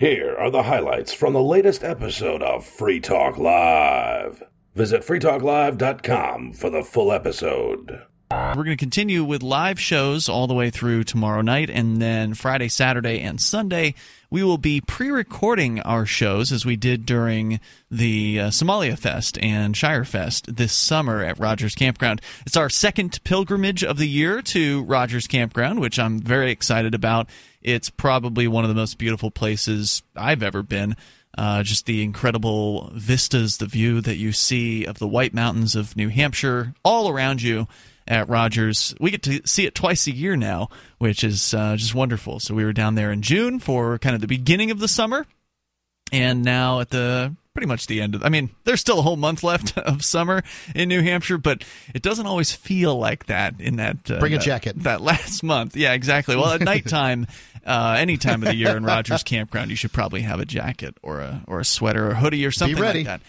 Here are the highlights from the latest episode of Free Talk Live. Visit freetalklive.com for the full episode. We're going to continue with live shows all the way through tomorrow night, and then Friday, Saturday, and Sunday we will be pre-recording our shows as we did during the Somalia Fest and Shire Fest this summer at Rogers Campground. It's our second pilgrimage of the year to Rogers Campground, which I'm very excited about. It's probably one of the most beautiful places I've ever been. Just the incredible vistas, the view that you see of the White Mountains of New Hampshire all around you at Rogers. We get to see it twice a year now, which is just wonderful. So we were down there in June for kind of the beginning of the summer, and now at the pretty much the end of, I mean, there's still a whole month left of summer in New Hampshire, but it doesn't always feel like that in that bring a jacket that last month. Yeah, exactly. Well, at nighttime, any time of the year in Rogers Campground, you should probably have a jacket or a sweater or a hoodie or something like that.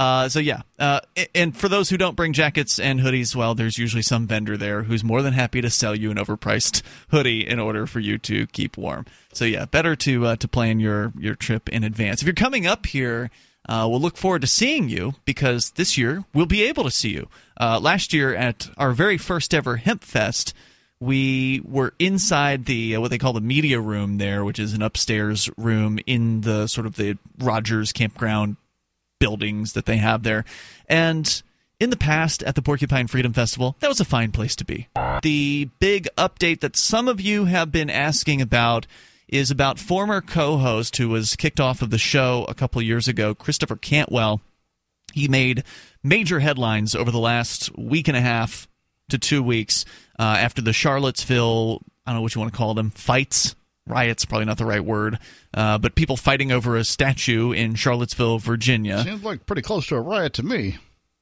And for those who don't bring jackets and hoodies, well, there's usually some vendor there who's more than happy to sell you an overpriced hoodie in order for you to keep warm. So yeah, better to plan your trip in advance. If you're coming up here, we'll look forward to seeing you, because this year we'll be able to see you. Last year at our very first ever Hemp Fest, we were inside the what they call the media room there, which is an upstairs room in the sort of the Rogers Campground buildings that they have there. And in the past at the Porcupine Freedom Festival, that was a fine place to be. The big update that some of you have been asking about is about former co-host who was kicked off of the show a couple of years ago, Christopher Cantwell. He made major headlines over the last week and a half to 2 weeks after the Charlottesville, I don't know what you want to call them, fights. Riot's probably not the right word, but people fighting over a statue in Charlottesville, Virginia. Seems like pretty close to a riot to me.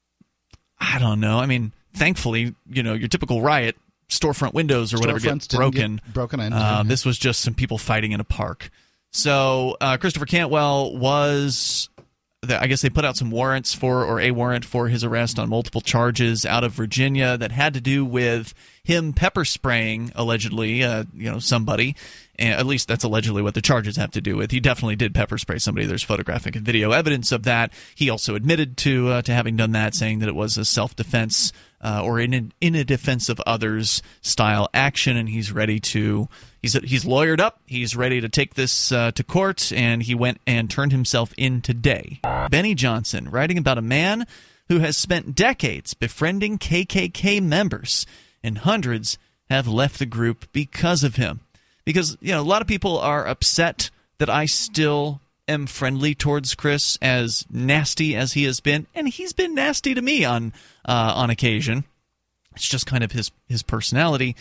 I don't know. I mean, thankfully, your typical riot, storefront windows or whatever get broken. This was just some people fighting in a park. So Christopher Cantwell was, I guess they put out some warrants a warrant for his arrest on multiple charges out of Virginia that had to do with him pepper spraying, allegedly, somebody. And at least that's allegedly what the charges have to do with. He definitely did pepper spray somebody. There's photographic and video evidence of that. He also admitted to having done that, saying that it was a self-defense or in a defense of others style action, and he's ready to. He's lawyered up. He's ready to take this to court, and he went and turned himself in today. Benny Johnson, writing about a man who has spent decades befriending KKK members, and hundreds have left the group because of him. Because, a lot of people are upset that I still am friendly towards Chris, as nasty as he has been, and he's been nasty to me on occasion. It's just kind of his personality.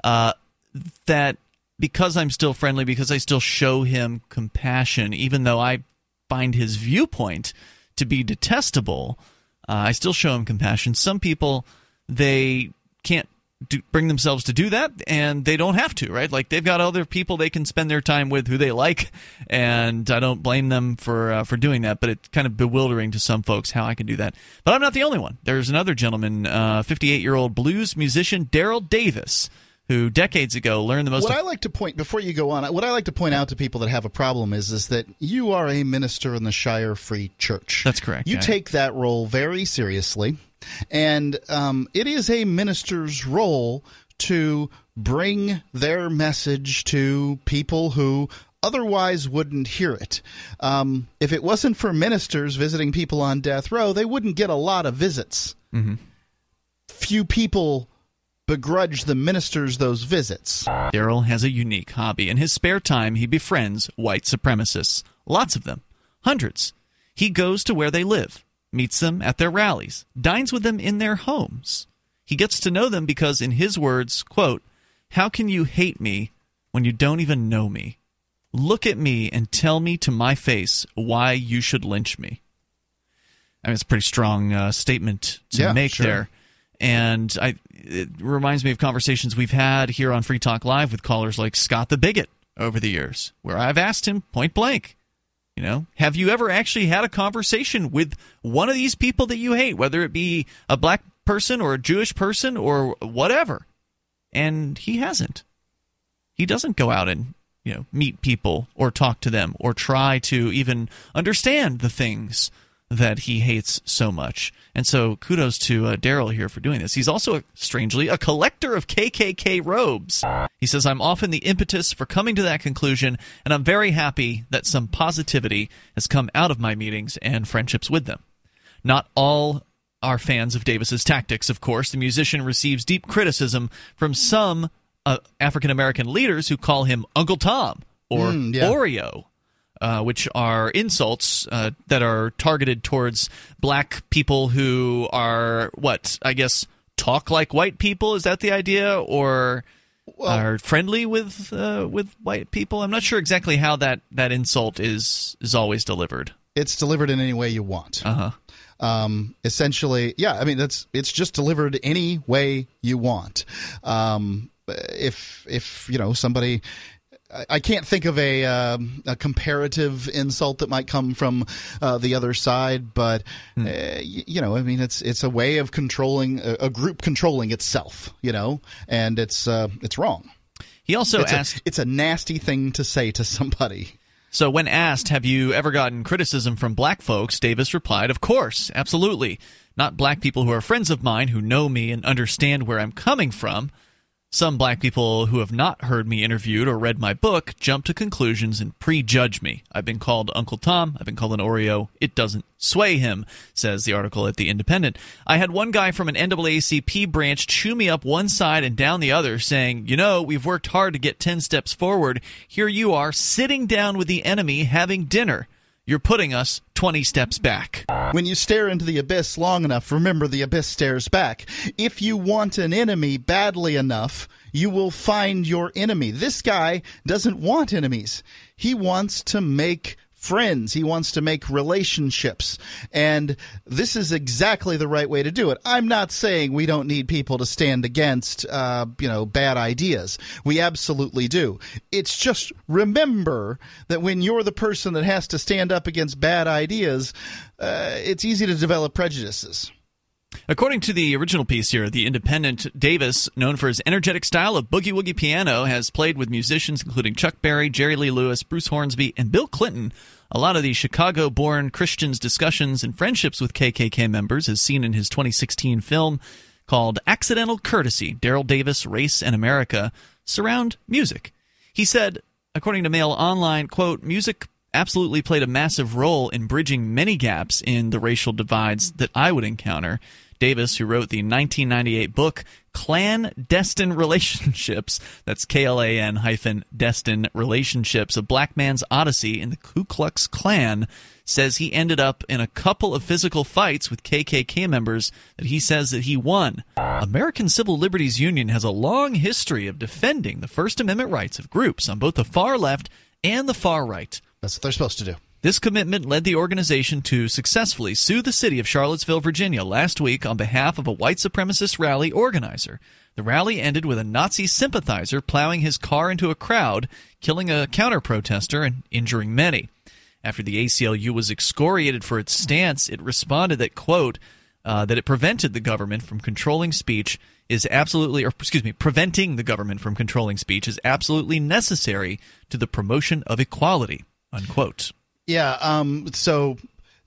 That because I'm still friendly, because I still show him compassion, even though I find his viewpoint to be detestable, I still show him compassion. Some people, they can't bring themselves to do that, and they don't have to, right? Like, they've got other people they can spend their time with who they like, and I don't blame them for doing that, but it's kind of bewildering to some folks how I can do that. But I'm not the only one. There's another gentleman, 58-year-old blues musician Daryl Davis, who decades ago learned the most... What I like to point out to people that have a problem is that you are a minister in the Shire Free Church. That's correct. You take that role very seriously. And it is a minister's role to bring their message to people who otherwise wouldn't hear it. If it wasn't for ministers visiting people on death row, they wouldn't get a lot of visits. Mm-hmm. Few people begrudge the ministers those visits. Daryl has a unique hobby. In his spare time, he befriends white supremacists. Lots of them. Hundreds. He goes to where they live, meets them at their rallies, dines with them in their homes. He gets to know them because, in his words, quote, "How can you hate me when you don't even know me? Look at me and tell me to my face why you should lynch me." I mean, it's a pretty strong statement to make there. And it reminds me of conversations we've had here on Free Talk Live with callers like Scott the Bigot over the years, where I've asked him point blank, have you ever actually had a conversation with one of these people that you hate, whether it be a black person or a Jewish person or whatever? And he hasn't. He doesn't go out and meet people or talk to them or try to even understand the things that he hates so much. And so kudos to Daryl here for doing this. He's also, strangely, a collector of KKK robes. He says, I'm often the impetus for coming to that conclusion, and I'm very happy that some positivity has come out of my meetings and friendships with them. Not all are fans of Davis's tactics, of course. The musician receives deep criticism from some African-American leaders who call him Uncle Tom or Oreo. Which are insults that are targeted towards black people who are, talk like white people? Is that the idea? Or are friendly with white people? I'm not sure exactly how that insult is always delivered. It's delivered in any way you want. Essentially, it's just delivered any way you want. If somebody... I can't think of a comparative insult that might come from the other side, but it's a way of controlling a group controlling itself, and it's wrong. He also asked, it's a nasty thing to say to somebody. So when asked, have you ever gotten criticism from black folks, Davis replied, of course, absolutely. Not black people who are friends of mine who know me and understand where I'm coming from. Some black people who have not heard me interviewed or read my book jump to conclusions and prejudge me. I've been called Uncle Tom. I've been called an Oreo. It doesn't sway him, says the article at The Independent. I had one guy from an NAACP branch chew me up one side and down the other, saying, we've worked hard to get 10 steps forward. Here you are, sitting down with the enemy having dinner. You're putting us 20 steps back. When you stare into the abyss long enough, remember the abyss stares back. If you want an enemy badly enough, you will find your enemy. This guy doesn't want enemies. He wants to make friends. He wants to make relationships. And this is exactly the right way to do it. I'm not saying we don't need people to stand against, bad ideas. We absolutely do. It's just remember that when you're the person that has to stand up against bad ideas, it's easy to develop prejudices. According to the original piece here, The Independent, Davis, known for his energetic style of boogie-woogie piano, has played with musicians including Chuck Berry, Jerry Lee Lewis, Bruce Hornsby, and Bill Clinton. A lot of the Chicago-born Christians' discussions and friendships with KKK members, as seen in his 2016 film called Accidental Courtesy, Daryl Davis, Race and America, surround music. He said, according to Mail Online, quote, music absolutely played a massive role in bridging many gaps in the racial divides that I would encounter. Davis, who wrote the 1998 book Clandestine Relationships, that's KLAN-Destin Relationships, A Black Man's Odyssey in the Ku Klux Klan, says he ended up in a couple of physical fights with KKK members that he says that he won. American Civil Liberties Union has a long history of defending the First Amendment rights of groups on both the far left and the far right. That's what they're supposed to do. This commitment led the organization to successfully sue the city of Charlottesville, Virginia, last week on behalf of a white supremacist rally organizer. The rally ended with a Nazi sympathizer plowing his car into a crowd, killing a counter-protester and injuring many. After the ACLU was excoriated for its stance, it responded that, quote, that it prevented the government from controlling speech is absolutely, preventing the government from controlling speech is absolutely necessary to the promotion of equality, unquote. Yeah, so,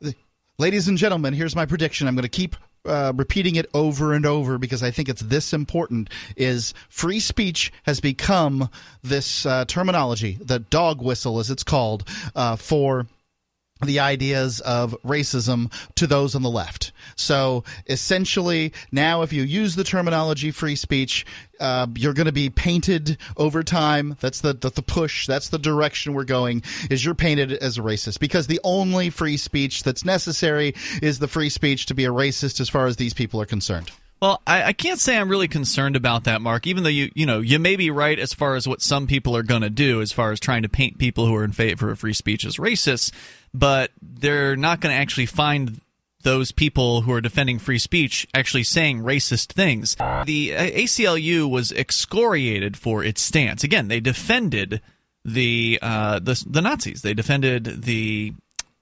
ladies and gentlemen, here's my prediction. I'm going to keep repeating it over and over because I think it's this important, is free speech has become this terminology, the dog whistle as it's called, for the ideas of racism to those on the left. So essentially, now if you use the terminology free speech, you're going to be painted over time. That's the push. That's the direction we're going, is you're painted as a racist. Because the only free speech that's necessary is the free speech to be a racist as far as these people are concerned. Well, I can't say I'm really concerned about that, Mark, even though you may be right as far as what some people are going to do as far as trying to paint people who are in favor of free speech as racists, but they're not going to actually find those people who are defending free speech actually saying racist things. The ACLU was excoriated for its stance. Again, they defended the Nazis. They defended the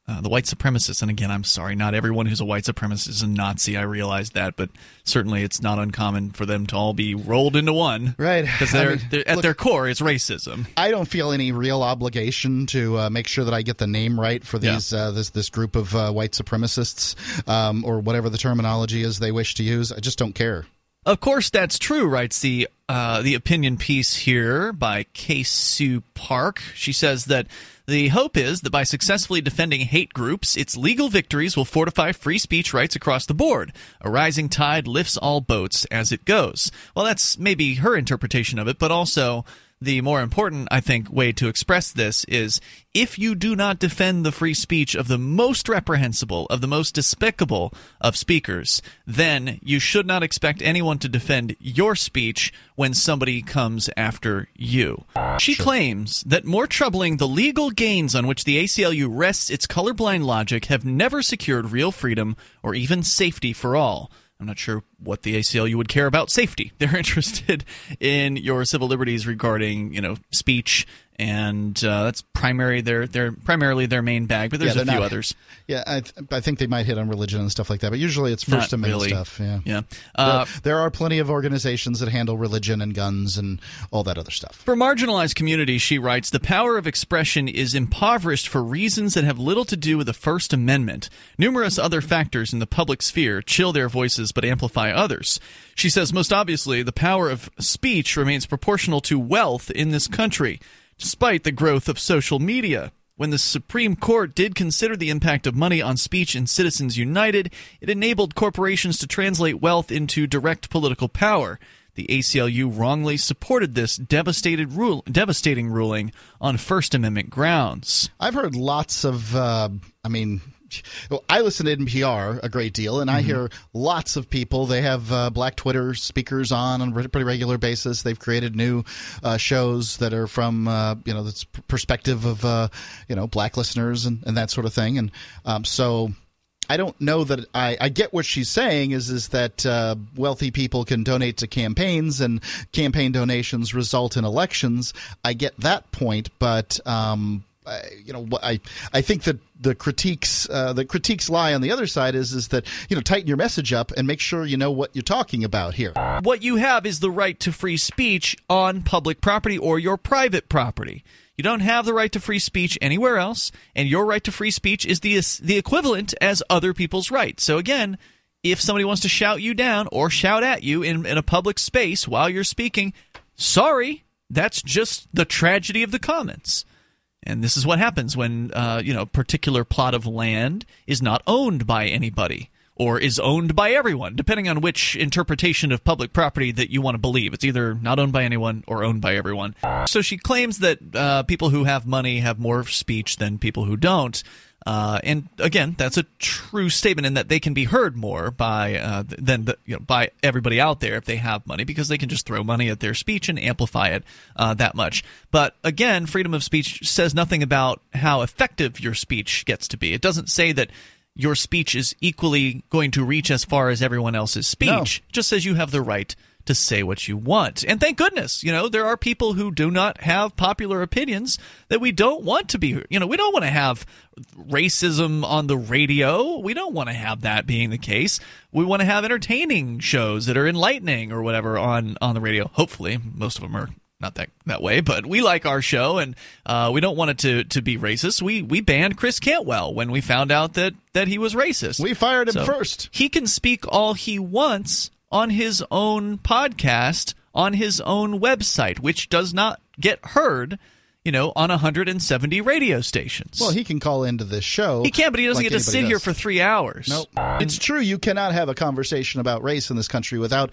the white supremacists. And again, I'm sorry, not everyone who's a white supremacist is a Nazi. I realize that, but certainly it's not uncommon for them to all be rolled into one. Right. Because at their core, it's racism. I don't feel any real obligation to make sure that I get the name right for these this group of white supremacists, or whatever the terminology is they wish to use. I just don't care. Of course, that's true, writes the opinion piece here by Kay-Sue Park. She says that the hope is that by successfully defending hate groups, its legal victories will fortify free speech rights across the board. A rising tide lifts all boats as it goes. Well, that's maybe her interpretation of it, but also the more important, I think, way to express this is if you do not defend the free speech of the most reprehensible, of the most despicable of speakers, then you should not expect anyone to defend your speech when somebody comes after you. She claims that more troubling, the legal gains on which the ACLU rests its colorblind logic have never secured real freedom or even safety for all. I'm not sure what the ACLU would care about safety. They're interested in your civil liberties regarding, speech, and that's primarily their main bag. But there's a few others. Yeah, I think they might hit on religion and stuff like that, but usually it's First Amendment stuff. Yeah. There are plenty of organizations that handle religion and guns and all that other stuff. For marginalized communities, she writes, the power of expression is impoverished for reasons that have little to do with the First Amendment. Numerous other factors in the public sphere chill their voices but amplify others. She says, most obviously, the power of speech remains proportional to wealth in this country, despite the growth of social media. When the Supreme Court did consider the impact of money on speech in Citizens United, it enabled corporations to translate wealth into direct political power. The ACLU wrongly supported this devastating ruling on First Amendment grounds. I've heard lots of, I listen to NPR a great deal, and I hear lots of people. They have black Twitter speakers on a pretty regular basis. They've created new shows that are from, the perspective of, black listeners and that sort of thing. And so I don't know that I get what she's saying is that wealthy people can donate to campaigns and campaign donations result in elections. I get that point, but I think that the critiques lie on the other side is that tighten your message up and make sure you know what you're talking about here. What you have is the right to free speech on public property or your private property. You don't have the right to free speech anywhere else, and your right to free speech is the equivalent as other people's rights. So again, if somebody wants to shout you down or shout at you in a public space while you're speaking, sorry, that's just the tragedy of the commons. And this is what happens when a particular plot of land is not owned by anybody or is owned by everyone, depending on which interpretation of public property that you want to believe. It's either not owned by anyone or owned by everyone. So she claims that people who have money have more speech than people who don't. And again, that's a true statement in that they can be heard more by by everybody out there if they have money, because they can just throw money at their speech and amplify it that much. But again, freedom of speech says nothing about how effective your speech gets to be. It doesn't say that your speech is equally going to reach as far as everyone else's speech. No. It just says you have the right to say what you want. And thank goodness, there are people who do not have popular opinions that we don't want to be, we don't want to have racism on the radio. We don't want to have that being the case. We want to have entertaining shows that are enlightening or whatever on the radio. Hopefully, most of them are not that way, but we like our show, and we don't want it to be racist. We banned Chris Cantwell when we found out that he was racist. We fired him first. He can speak all he wants on his own podcast, on his own website, which does not get heard, on 170 radio stations. Well, he can call into this show. He can, but he doesn't get to sit here for 3 hours. Nope. It's true. You cannot have a conversation about race in this country without,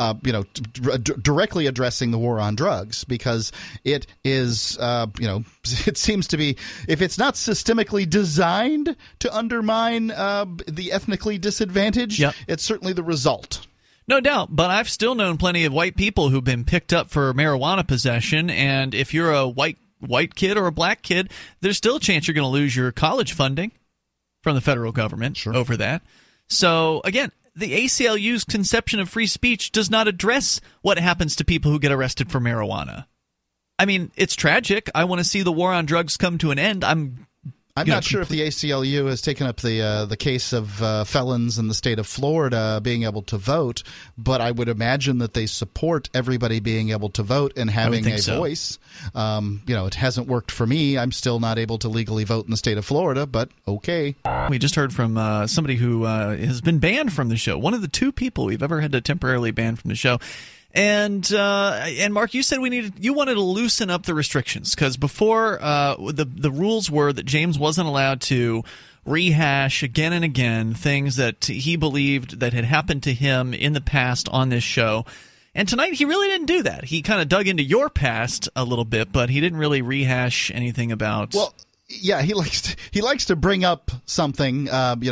directly addressing the war on drugs, because it is, it seems to be, if it's not systemically designed to undermine the ethnically disadvantaged, it's certainly the result. No doubt, but I've still known plenty of white people who've been picked up for marijuana possession, and if you're a white kid or a black kid, there's still a chance you're going to lose your college funding from the federal government over that. So, again, the ACLU's conception of free speech does not address what happens to people who get arrested for marijuana. I mean, it's tragic. I want to see the war on drugs come to an end. I'm I'm not sure if the ACLU has taken up the case of felons in the state of Florida being able to vote, but I would imagine that they support everybody being able to vote and having a voice. It hasn't worked for me. I'm still not able to legally vote in the state of Florida, but okay. We just heard from somebody who has been banned from the show. One of the 2 people we've ever had to temporarily ban from the show. And Mark, you said you wanted to loosen up the restrictions because before the rules were that James wasn't allowed to rehash again and again things that he believed that had happened to him in the past on this show. And tonight he really didn't do that. He kind of dug into your past a little bit, but he didn't really rehash anything about. Well, yeah, he likes to bring up something,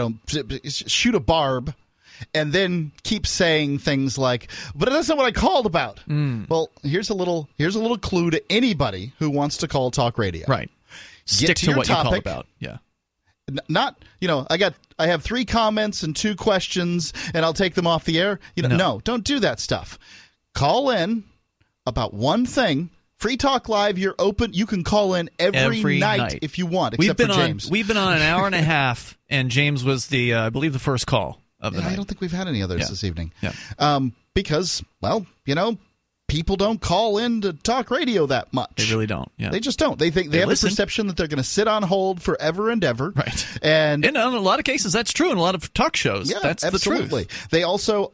shoot a barb. And then keep saying things like, "But that's not what I called about." Well, here's a little clue to anybody who wants to call talk radio. Right. Stick to what topic. You call about. Yeah. Not, I have 3 comments and 2 questions, and I'll take them off the air. No, don't do that stuff. Call in about one thing. Free Talk Live, you're open. You can call in every night if you want, except for James. We've been on an hour and a half, and James was I believe, the first call. I don't think we've had any others this evening. Yeah. Because, people don't call in to talk radio that much. They really don't. Yeah. They just don't. They think they have the perception that they're going to sit on hold forever and ever. Right. And in a lot of cases, that's true. In a lot of talk shows, that's absolutely. The truth. They also,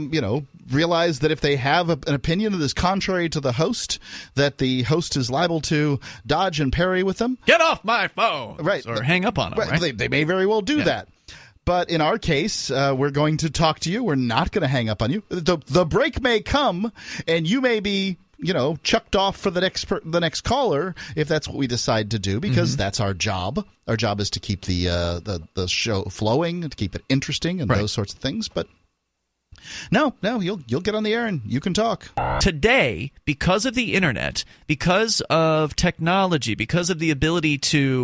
realize that if they have an opinion that is contrary to the host, that the host is liable to dodge and parry with them. Get off my phone. Right. Or hang up on them. Right. They may very well do that. But in our case, we're going to talk to you. We're not going to hang up on you. The break may come, and you may be, chucked off for the next caller if that's what we decide to do, because that's our job. Our job is to keep the show flowing, to keep it interesting, and those sorts of things. But no, you'll get on the air and you can talk. Today, because of the internet, because of technology, because of the ability to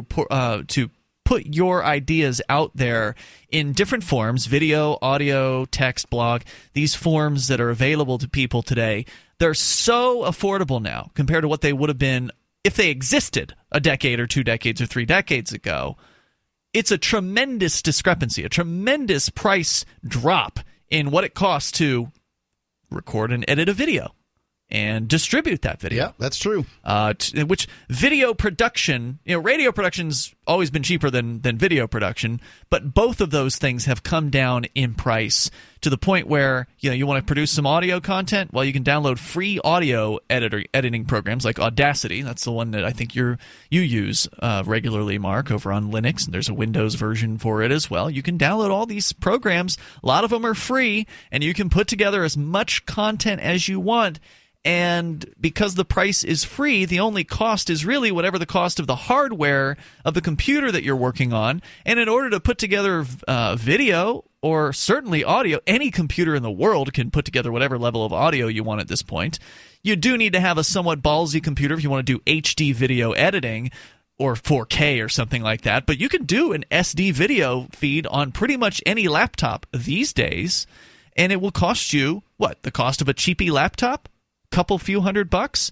put your ideas out there in different forms, video, audio, text, blog, these forms that are available to people today, they're so affordable now compared to what they would have been if they existed a decade or 2 decades or 3 decades ago. It's a tremendous discrepancy, a tremendous price drop in what it costs to record and edit a video and distribute that video. Yeah, that's true. Which video production, radio production's always been cheaper than video production, but both of those things have come down in price to the point where, you want to produce some audio content? Well, you can download free audio editing programs like Audacity. That's the one that I think you use regularly, Mark, over on Linux. And there's a Windows version for it as well. You can download all these programs. A lot of them are free, and you can put together as much content as you want. And because the price is free, the only cost is really whatever the cost of the hardware of the computer that you're working on. And in order to put together video or certainly audio, any computer in the world can put together whatever level of audio you want at this point. You do need to have a somewhat ballsy computer if you want to do HD video editing or 4K or something like that. But you can do an SD video feed on pretty much any laptop these days. And it will cost you, the cost of a cheapy laptop? Couple few $100.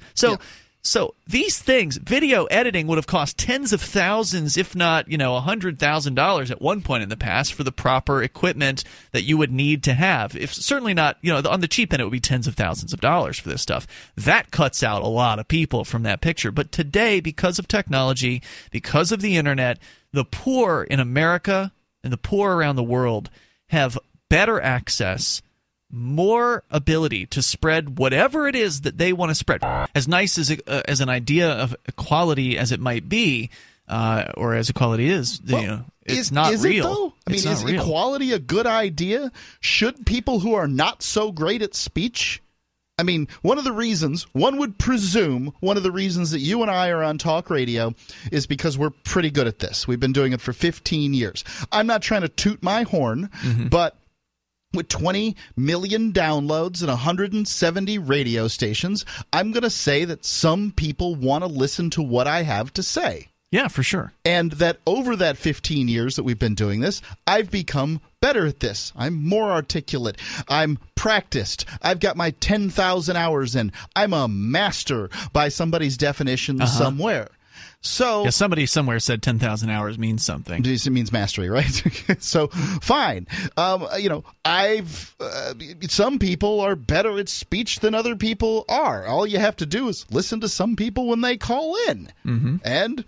So these things, video editing would have cost tens of thousands, if not $100,000 at one point in the past for the proper equipment that you would need to have. If certainly not, on the cheap end, it would be tens of thousands of dollars for this stuff. That cuts out a lot of people from that picture. But today, because of technology, because of the internet, the poor in America and the poor around the world have better access, more ability to spread whatever it is that they want to spread. As nice as an idea of equality as it might be, or as equality is, it's not real. It though? I mean, is equality a good idea? Should people who are not so great at speech? I mean, one of the reasons that you and I are on talk radio is because we're pretty good at this. We've been doing it for 15 years. I'm not trying to toot my horn, but with 20 million downloads and 170 radio stations, I'm going to say that some people want to listen to what I have to say. Yeah, for sure. And that over that 15 years that we've been doing this, I've become better at this. I'm more articulate. I'm practiced. I've got my 10,000 hours in. I'm a master by somebody's definition somewhere. So somebody somewhere said 10,000 hours means something. It means mastery, right? So fine. Some people are better at speech than other people are. All you have to do is listen to some people when they call in, and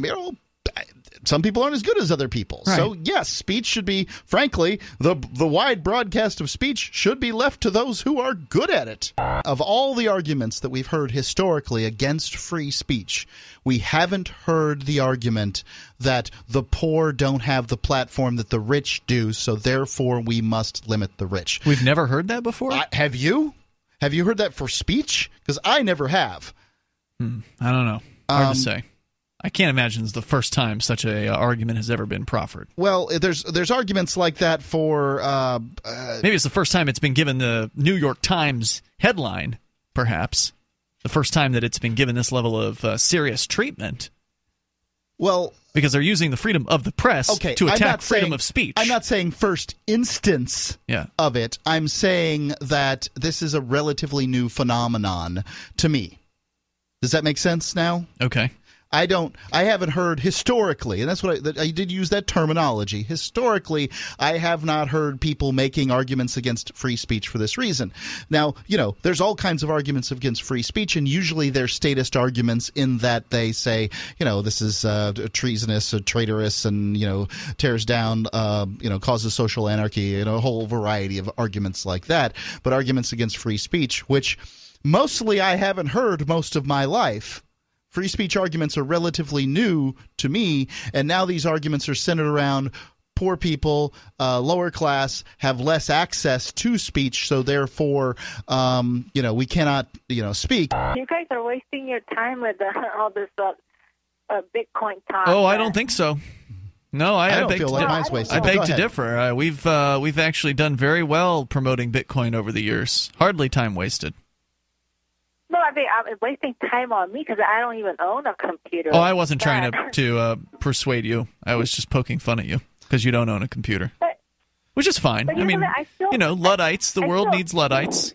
some people aren't as good as other people. Right. So, yes, speech should be, frankly, the wide broadcast of speech should be left to those who are good at it. Of all the arguments that we've heard historically against free speech, we haven't heard the argument that the poor don't have the platform that the rich do, so therefore we must limit the rich. We've never heard that before? Have you? Have you heard that for speech? Because I never have. I don't know. Hard to say. I can't imagine it's the first time such a argument has ever been proffered. Well, there's arguments like that for maybe it's the first time it's been given the New York Times headline, perhaps. The first time that it's been given this level of serious treatment. Well, because they're using the freedom of the press to attack freedom of speech. I'm not saying first instance of it. I'm saying that this is a relatively new phenomenon to me. Does that make sense now? Okay. I haven't heard historically, and that's what I did use that terminology. Historically, I have not heard people making arguments against free speech for this reason. Now, there's all kinds of arguments against free speech, and usually they're statist arguments in that they say, this is treasonous, traitorous, and, tears down, causes social anarchy, a whole variety of arguments like that. But arguments against free speech, which mostly I haven't heard most of my life. Free speech arguments are relatively new to me, and now these arguments are centered around poor people, lower class, have less access to speech, so therefore, we cannot, speak. You guys are wasting your time with all this Bitcoin talk. Oh, I don't think so. No, I don't feel like mine's wasted. I beg to differ. We've actually done very well promoting Bitcoin over the years. Hardly time wasted. No, I mean, I'm wasting time on me because I don't even own a computer. Oh, I wasn't trying to persuade you. I was just poking fun at you because you don't own a computer, which is fine. I mean, Luddites. The world needs Luddites,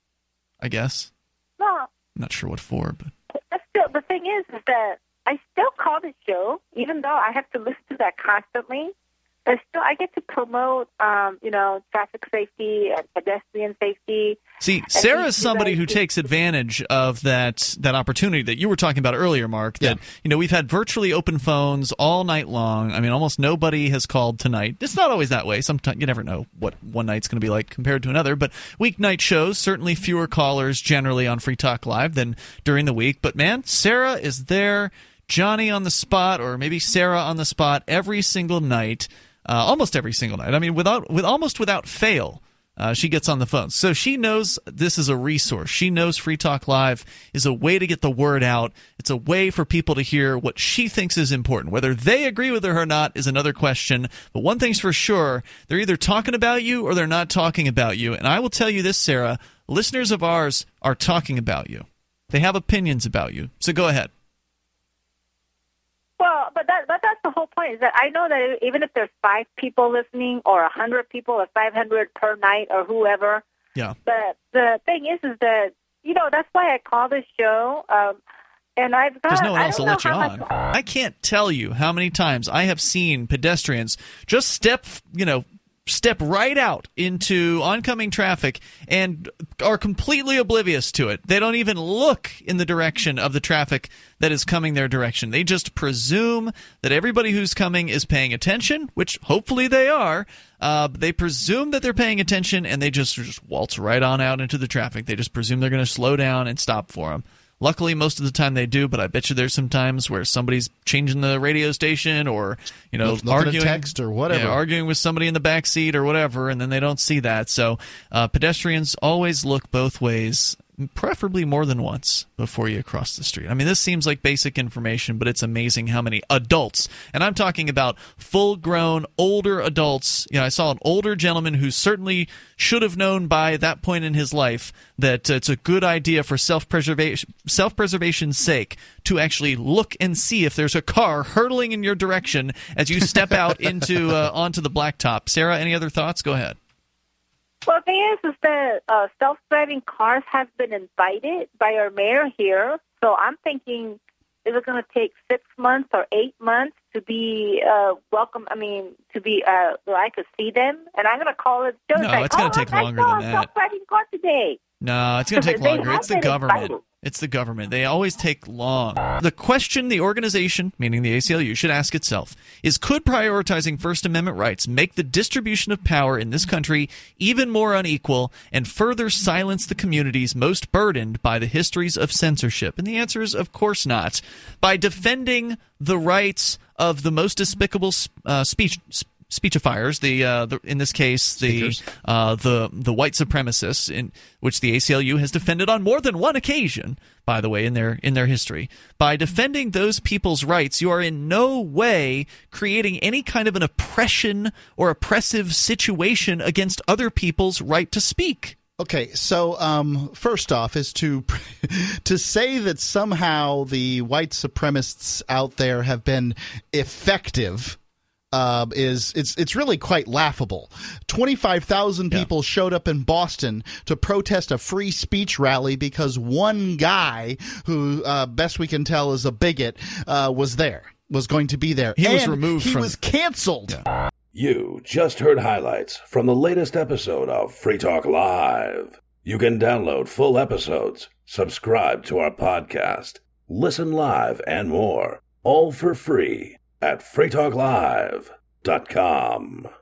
I guess. No, I'm not sure what for, but still, the thing is that I still call the show, even though I have to listen to that constantly. But still, I get to promote, traffic safety and pedestrian safety. See, Sarah is somebody who takes advantage of that opportunity that you were talking about earlier, Mark, that, we've had virtually open phones all night long. I mean, almost nobody has called tonight. It's not always that way. Sometimes you never know what one night's going to be like compared to another. But weeknight shows, certainly fewer callers generally on Free Talk Live than during the week. But, man, Sarah is there, Johnny on the spot, or maybe Sarah on the spot every single night. Almost every single night. I mean, almost without fail, she gets on the phone. So she knows this is a resource. She knows Free Talk Live is a way to get the word out. It's a way for people to hear what she thinks is important. Whether they agree with her or not is another question. But one thing's for sure, they're either talking about you or they're not talking about you. And I will tell you this, Sarah, listeners of ours are talking about you. They have opinions about you. So go ahead. Well, but that's the whole point, is that I know that even if there's 5 people listening or 100 people or 500 per night or whoever, but the thing is that, that's why I call this show, and I've got... There's no one else to let you on. I can't tell you how many times I have seen pedestrians just step right out into oncoming traffic and are completely oblivious to it. They don't even look in the direction of the traffic that is coming their direction. They just presume that everybody who's coming is paying attention, which hopefully they are. They presume that they're paying attention, and they just waltz right on out into the traffic. They just presume they're going to slow down and stop for them. Luckily, most of the time they do, but I bet you there's some times where somebody's changing the radio station or, arguing at text or whatever, arguing with somebody in the back seat or whatever, and then they don't see that. So pedestrians always look both ways, preferably more than once, before you cross the street. I mean, this seems like basic information, but it's amazing how many adults, and I'm talking about full-grown, older adults. I saw an older gentleman who certainly should have known by that point in his life that it's a good idea for self-preservation's sake to actually look and see if there's a car hurtling in your direction as you step out onto the blacktop. Sarah, any other thoughts? Go ahead. Well, the thing is that self-driving cars have been invited by our mayor here. So I'm thinking is it going to take 6 months or 8 months to be welcome? I mean, to be so I could see them, and I'm going to call it. No, it's going to take longer than that. God today. No, it's going to take longer. It's the government. It's the government. They always take long. The question the organization, meaning the ACLU, should ask itself is, could prioritizing First Amendment rights make the distribution of power in this country even more unequal and further silence the communities most burdened by the histories of censorship? And the answer is, of course not. By defending the rights of the most despicable speechifiers, in this case the white supremacists, in which the ACLU has defended on more than one occasion, by the way, in their history. By defending those people's rights, you are in no way creating any kind of an oppression or oppressive situation against other people's right to speak. Okay, so first off is to say that somehow the white supremacists out there have been effective. It's really quite laughable. 25,000 people showed up in Boston to protest a free speech rally because one guy who, best we can tell, is a bigot, was going to be there. He was removed. He was canceled. Yeah. You just heard highlights from the latest episode of Free Talk Live. You can download full episodes, subscribe to our podcast, listen live, and more, all for free at freetalklive.com.